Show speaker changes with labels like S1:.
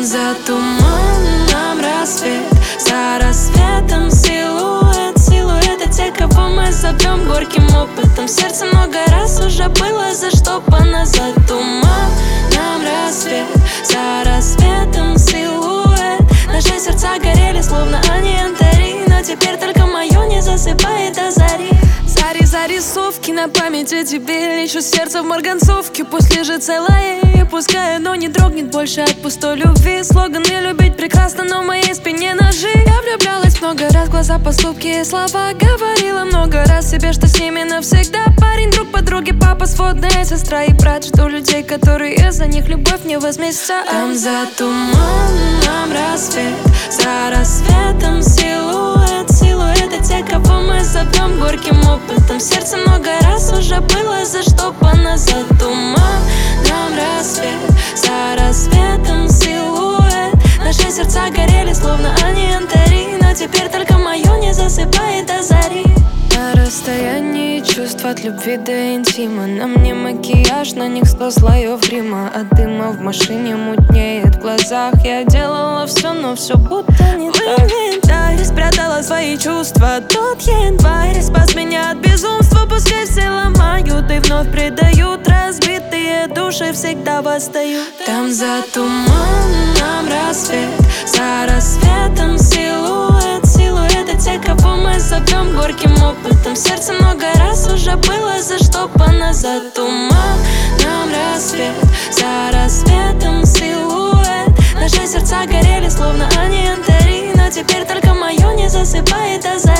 S1: за туманом рассвет, за рассветом силуэт, силуэты те, кого мы зовем горьким опытом. Сердце много раз уже было заштопано. За туманом рассвет, за рассветом силуэт. Наши сердца горели, словно они янтари, но теперь только мое не засыпает до зари. Зарисовки на памяти тебе, лечу сердце в марганцовке. После же целое и пускай оно не дрогнет больше от пустой любви. Слоган «Не любить прекрасно», но в моей спине ножи. Я влюблялась много раз, глаза, поступки и слова. Говорила много раз себе, что с ними навсегда. Парень, друг подруги, папа, сводная сестра и брат. Жду людей, которые за них любовь не возместят. Там за туманом рассвет, за рассветом силуэт, силуэты те, кого мы зовем горьким опытом. Сердце много раз уже было заштопано. За туманом рассвет, за рассветом силуэт. Наши сердца горели, словно они янтари, но теперь только мое не засыпает до зари. На расстоянии чувств от любви до интима. На мне макияж, на них 100 слоев грима. От дыма в машине мутнеет в глазах. Я делала все, но все будто не так. В инвентарь спрятала свои чувства. Тот январь спас меня от безумства. Пускай все ломают и вновь предают. Разбитые души всегда восстают. Там за туманом рассвет, за рассветом силуэт, силуэты те, кого мы зовем горьким опытом. Сердце много раз уже было заштопано. За туманом рассвет, за рассветом силуэт. Наши сердца горели, словно они янтари, но теперь только мое не засыпает до зари.